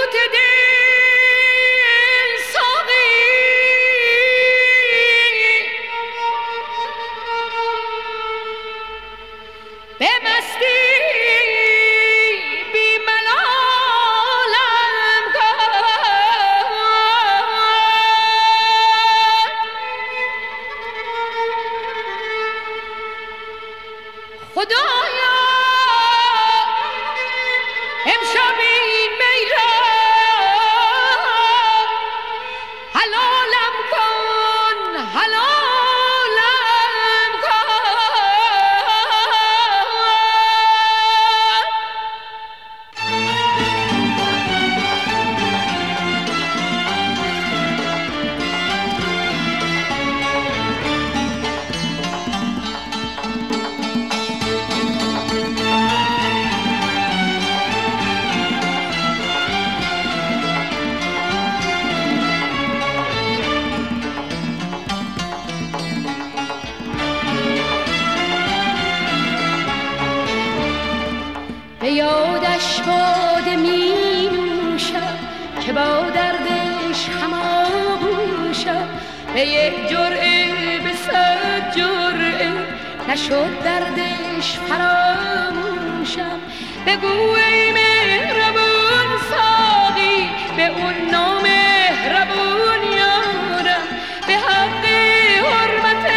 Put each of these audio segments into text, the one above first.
به یادش باده می نوشم که با دردش هماغوشم، به یک جرعه به 100 جرعه نشد دردش فراموشم. بگو ای مهربون ساقی به اون نامهربون یارم، به حق حرمت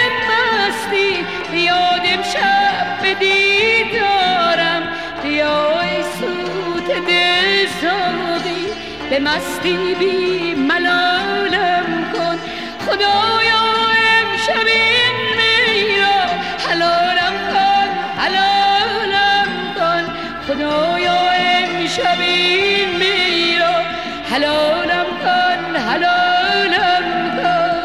مستی بیاد امشب به دیدارم. بیا ای سوت دل ساقی به مستی بی ملالم کن. خدایا امشب این می را حلالم کن، حلالم کن. خدایا امشب این می را حلالم کن، حلالم کن.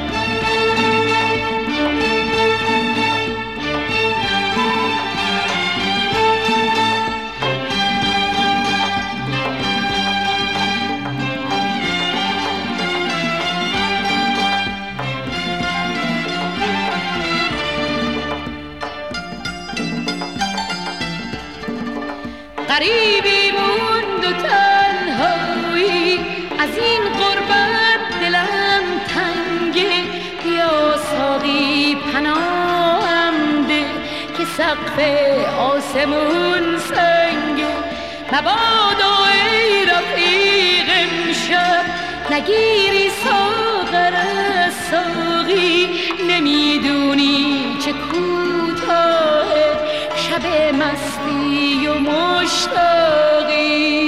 غریبی موند و تنهایی، از این غربت دلم تنگه. بیا ساقی پناهم ده که سقف آسمون سنگه. مبادا ای رفیق امشب نگیری ساغر از ساقی، نمیدونی چه کوتاه شب مستی و مشتاقی.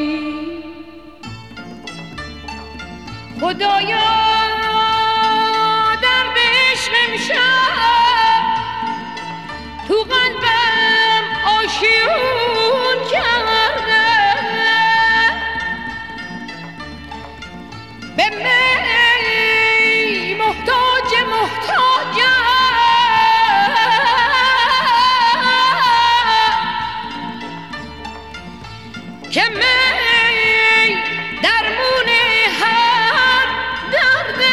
خدایا در عشق امشب تو قلبم آشیون کرده، به می محتاجم که می درمون هر درده.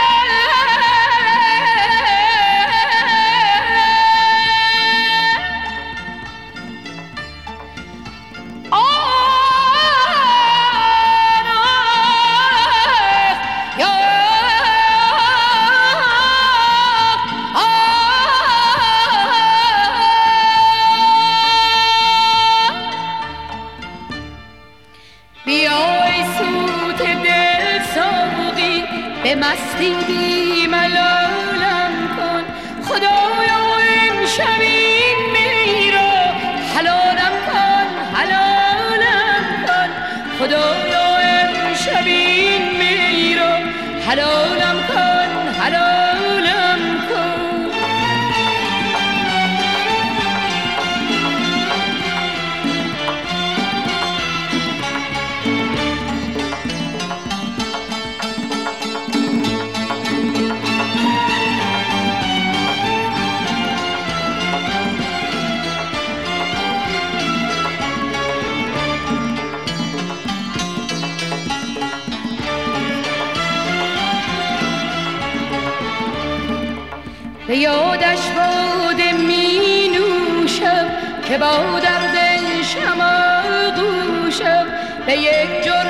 به مستی بی ملالم کن. خدایا امشب این می را حلالم کن، حلالم کن. خدایا امشب این می را حلالم کن، حلالم کن. به یادش باده می نوشم که با دردش هماغوشم، به یک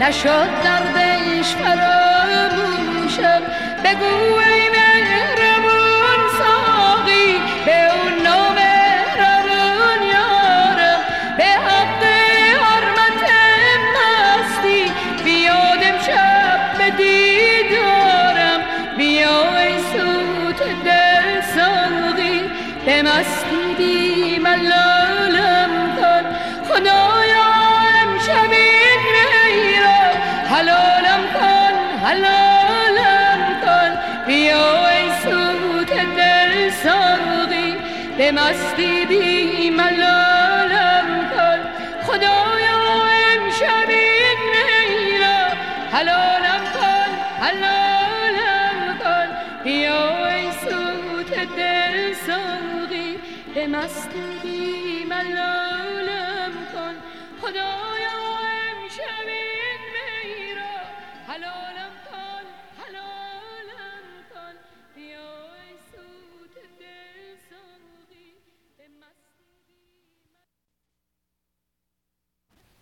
نشد دردش فراموشم. بگو ای مهربون ساقی به اون نامهربون یارم، به حق حرمت مستی بیاد امشب به دیدارم. بیا ای سوت دل ساقی به مستی بی ملالم کن. خدایا امشب این می را حلالم کن، حلالم کن. بیا ای سوت دل ساقی به مستی بی ملالم کن. خدایا امشب این می را حلالم کن، حلالم کن. بیا ای سوت دل ساقی به مستی بی ملالم